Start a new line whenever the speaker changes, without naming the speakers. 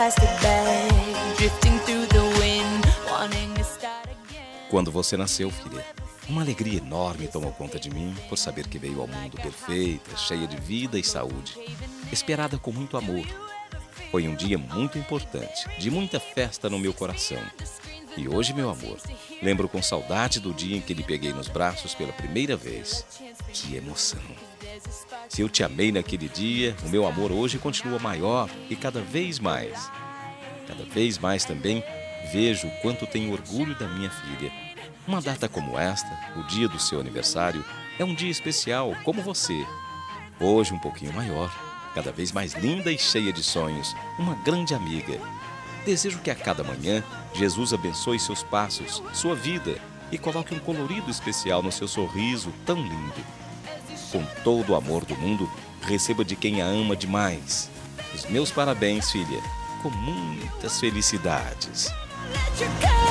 plastic bag, drifting through the wind, wanting to start again.
Quando você nasceu, filha, uma alegria enorme tomou conta de mim por saber que veio ao mundo perfeita, cheia de vida e saúde, esperada com muito amor. Foi um dia muito importante, de muita festa no meu coração. E hoje, meu amor, lembro com saudade do dia em que lhe peguei nos braços pela primeira vez. Que emoção! Se eu te amei naquele dia, o meu amor hoje continua maior e cada vez mais. Cada vez mais também vejo o quanto tenho orgulho da minha filha. Uma data como esta, o dia do seu aniversário, é um dia especial, como você. Hoje um pouquinho maior, cada vez mais linda e cheia de sonhos, uma grande amiga. Desejo que a cada manhã Jesus abençoe seus passos, sua vida e coloque um colorido especial no seu sorriso tão lindo. Com todo o amor do mundo, receba de quem a ama demais. Os meus parabéns, filha, com muitas felicidades.
Let you go.